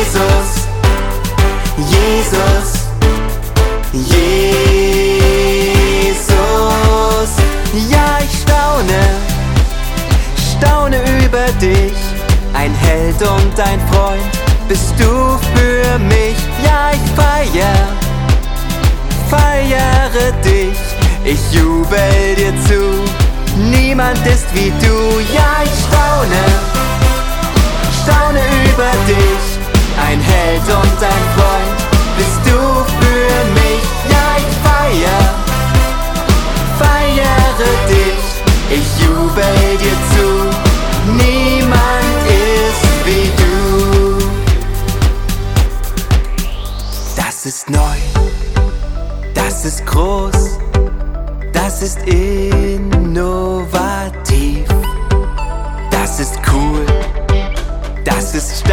Jesus, Jesus, Jesus. Ja, ich staune über dich, ein Held und ein Freund bist du für mich. Ja, ich feiere dich, ich jubel dir zu, niemand ist wie du. Ja, ich staune über dich, ein Held und ein Freund bist du für mich. Ja, ich feiere dich, ich jubel dir zu, niemand ist wie du. Das ist neu, das ist groß, das ist innovativ, das ist cool, das ist stark.